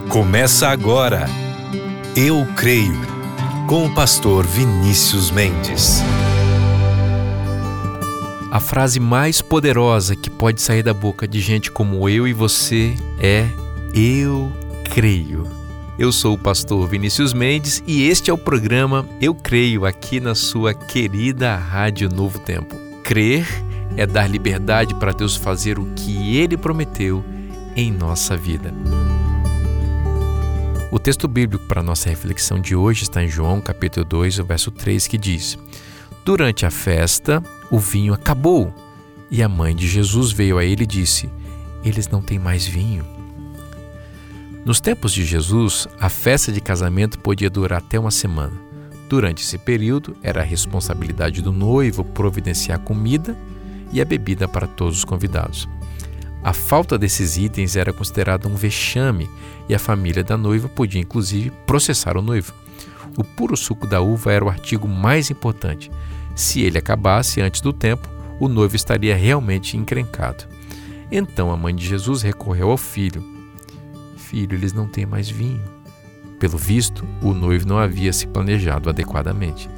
Começa agora, Eu Creio, com o pastor Vinícius Mendes. A frase mais poderosa que pode sair da boca de gente como eu e você é Eu Creio. Eu sou o pastor Vinícius Mendes e este é o programa Eu Creio, aqui na sua querida Rádio Novo Tempo. Crer é dar liberdade para Deus fazer o que Ele prometeu em nossa vida. O texto bíblico para a nossa reflexão de hoje está em João capítulo 2, o verso 3, que diz: Durante a festa, o vinho acabou, e a mãe de Jesus veio a ele e disse: Eles não têm mais vinho. Nos tempos de Jesus, a festa de casamento podia durar até uma semana. Durante esse período, era a responsabilidade do noivo providenciar comida e a bebida para todos os convidados. A falta desses itens era considerada um vexame e a família da noiva podia, inclusive, processar o noivo. O puro suco da uva era o artigo mais importante. Se ele acabasse antes do tempo, o noivo estaria realmente encrencado. Então a mãe de Jesus recorreu ao filho. Filho, eles não têm mais vinho. Pelo visto, o noivo não havia se planejado adequadamente.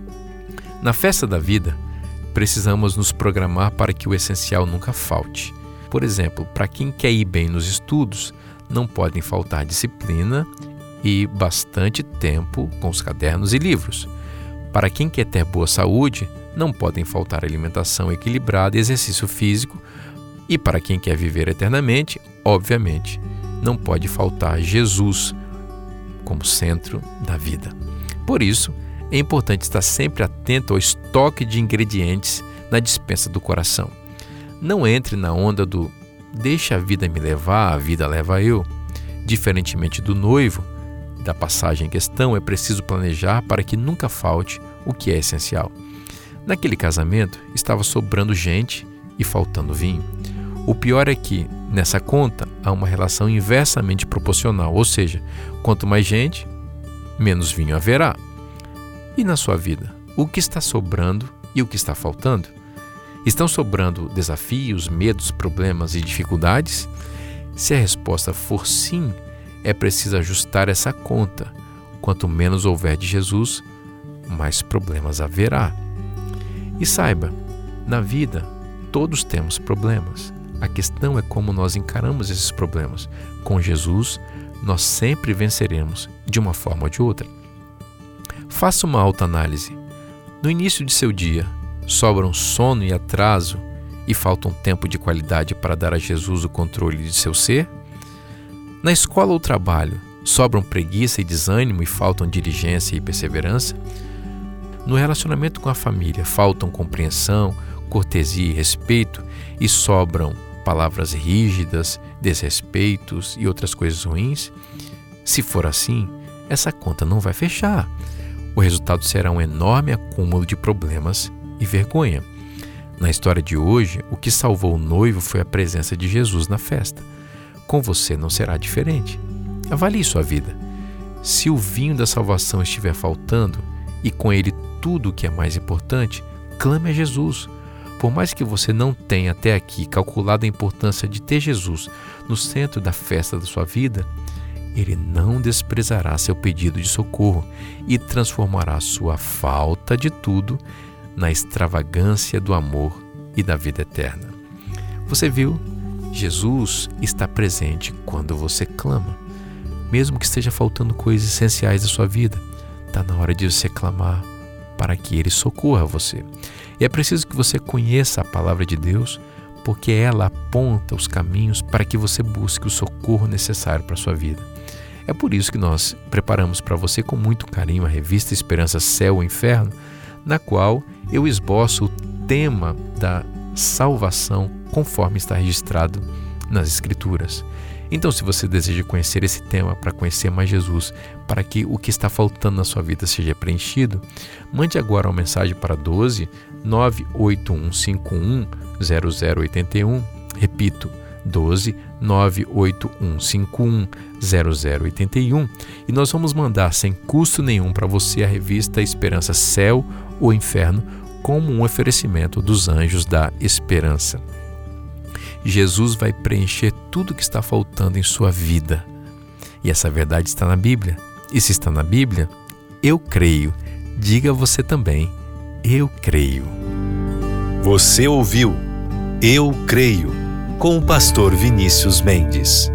Na festa da vida, precisamos nos programar para que o essencial nunca falte. Por exemplo, para quem quer ir bem nos estudos, não podem faltar disciplina e bastante tempo com os cadernos e livros. Para quem quer ter boa saúde, não podem faltar alimentação equilibrada e exercício físico. E para quem quer viver eternamente, obviamente, não pode faltar Jesus como centro da vida. Por isso, é importante estar sempre atento ao estoque de ingredientes na despensa do coração. Não entre na onda do deixa a vida me levar, a vida leva eu. Diferentemente do noivo, da passagem em questão, é preciso planejar para que nunca falte o que é essencial. Naquele casamento, estava sobrando gente e faltando vinho. O pior é que, nessa conta, há uma relação inversamente proporcional, ou seja, quanto mais gente, menos vinho haverá. E na sua vida, o que está sobrando e o que está faltando? Estão sobrando desafios, medos, problemas e dificuldades? Se a resposta for sim, é preciso ajustar essa conta. Quanto menos houver de Jesus, mais problemas haverá. E saiba, na vida, todos temos problemas. A questão é como nós encaramos esses problemas. Com Jesus, nós sempre venceremos, de uma forma ou de outra. Faça uma autoanálise. No início de seu dia, sobram sono e atraso e faltam tempo de qualidade para dar a Jesus o controle de seu ser? Na escola ou trabalho, sobram preguiça e desânimo e faltam diligência e perseverança? No relacionamento com a família, faltam compreensão, cortesia e respeito e sobram palavras rígidas, desrespeitos e outras coisas ruins? Se for assim, essa conta não vai fechar. O resultado será um enorme acúmulo de problemas e vergonha. Na história de hoje, o que salvou o noivo foi a presença de Jesus na festa. Com você não será diferente. Avalie sua vida. Se o vinho da salvação estiver faltando e com ele tudo o que é mais importante, clame a Jesus. Por mais que você não tenha até aqui calculado a importância de ter Jesus no centro da festa da sua vida, Ele não desprezará seu pedido de socorro e transformará sua falta de tudo na extravagância do amor e da vida eterna. Você viu? Jesus está presente quando você clama. Mesmo que esteja faltando coisas essenciais da sua vida, está na hora de você clamar para que Ele socorra você. E é preciso que você conheça a palavra de Deus, porque ela aponta os caminhos para que você busque o socorro necessário para a sua vida. É por isso que nós preparamos para você com muito carinho a revista Esperança, Céu ou Inferno, na qual eu esboço o tema da salvação conforme está registrado nas Escrituras. Então, se você deseja conhecer esse tema para conhecer mais Jesus, para que o que está faltando na sua vida seja preenchido, mande agora uma mensagem para 12 98151 0081. Repito, 12 98151 0081, e nós vamos mandar sem custo nenhum para você a revista Esperança, Céu ou Inferno, como um oferecimento dos anjos da esperança. Jesus vai preencher tudo que está faltando em sua vida. E essa verdade está na Bíblia. E se está na Bíblia, eu creio. Diga você também, eu creio. Você ouviu Eu Creio, com o pastor Vinícius Mendes.